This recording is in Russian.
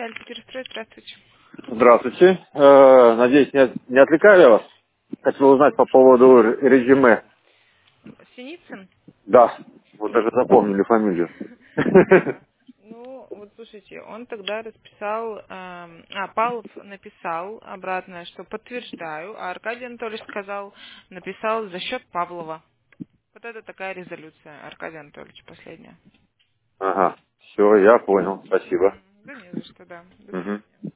Альпетерстрой, здравствуйте. Здравствуйте. Надеюсь, не отвлекаю я вас? Хотел узнать по поводу резюме. Синицын? Да, вот даже запомнили фамилию. Ну, вот слушайте, он тогда расписал, Павлов написал обратно, что подтверждаю, а Аркадий Анатольевич написал за счет Павлова. Вот это такая резолюция, Аркадий Анатольевич, последняя. Ага, все, я понял, спасибо. Да не за что, да. До Мгм. свидания.